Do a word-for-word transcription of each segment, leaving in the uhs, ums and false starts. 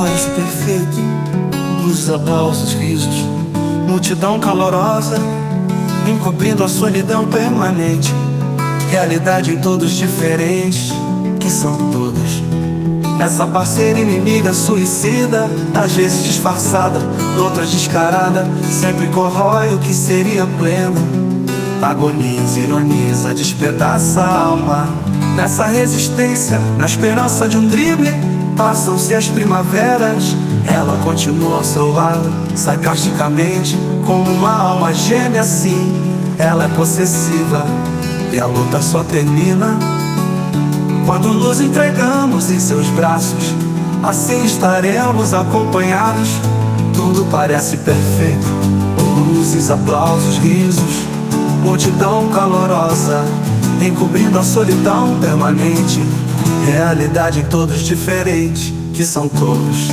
parece perfeito. Luzes, aplausos, risos, multidão calorosa, encobrindo a solidão permanente. Realidade em todos diferentes, que são todos. Essa parceira inimiga suicida, às vezes disfarçada, outras descarada, sempre corrói o que seria pleno. Agoniza, ironiza, despedaça a alma. Nessa resistência, na esperança de um drible, passam-se as primaveras. Ela continua ao seu lado, sarcasticamente, como uma alma gêmea assim. Ela é possessiva e a luta só termina quando nos entregamos em seus braços. Assim estaremos acompanhados. Tudo parece perfeito. Luzes, aplausos, risos, multidão calorosa, encobrindo a solidão permanente. Realidade em todos diferentes, que são todos.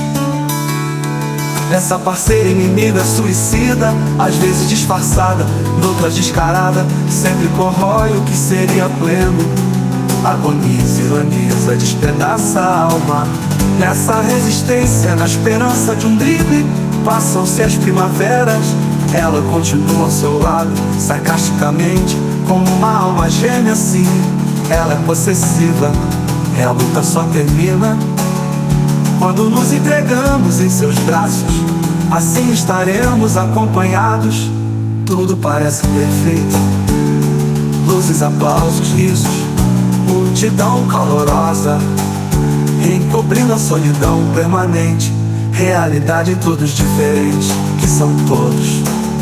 Essa parceira inimiga suicida, às vezes disfarçada, noutras descarada, sempre corrói o que seria pleno. Agoniza, ironiza, despedaça a alma. Nessa resistência, na esperança de um drible, passam-se as primaveras. Ela continua ao seu lado, sarcasticamente, como uma alma gêmea assim. Ela é possessiva e a luta só termina quando nos entregamos em seus braços. Assim estaremos acompanhados. Tudo parece perfeito. Luzes, aplausos, risos, multidão calorosa, encobrindo a solidão permanente. Realidade em todos diferentes, que são todos.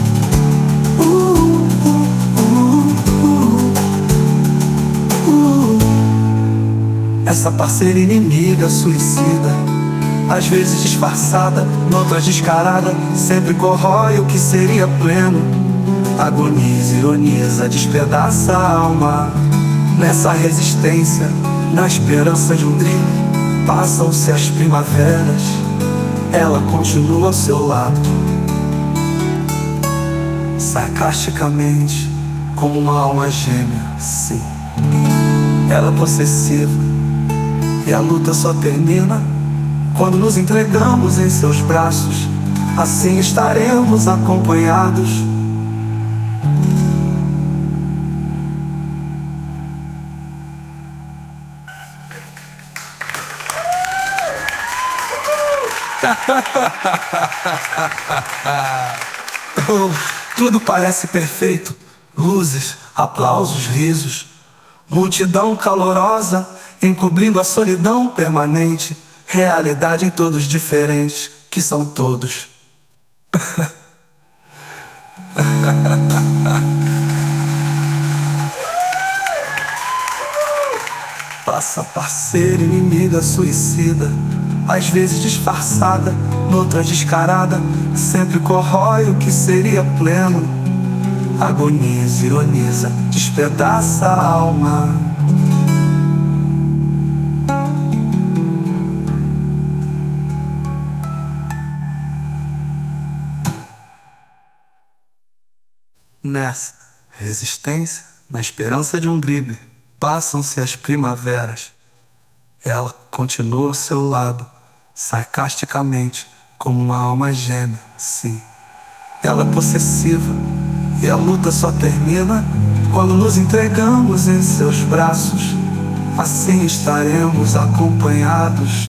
uh, uh, uh, uh, uh. Essa parceira inimiga suicida, às vezes disfarçada, noutras descarada, sempre corrói o que seria pleno. Agoniza, ironiza, despedaça a alma. Nessa resistência, na esperança de um drible, passam-se as primaveras. Ela continua ao seu lado, sarcasticamente, como uma alma gêmea, sim. Ela é possessiva e a luta só termina quando nos entregamos em seus braços. Assim estaremos acompanhados. Oh, tudo parece perfeito. Luzes, aplausos, risos, multidão calorosa, encobrindo a solidão permanente. Realidade em todos diferentes, que são todos. Passa parceira inimiga suicida, às vezes disfarçada, noutras descarada, sempre corrói o que seria pleno. Agoniza, ironiza, despedaça a alma. Nessa resistência, na esperança de um drible, passam-se as primaveras. Ela continua ao seu lado, sarcasticamente, como uma alma gêmea, sim. Ela é possessiva e a luta só termina quando nos entregamos em seus braços. Assim estaremos acompanhados.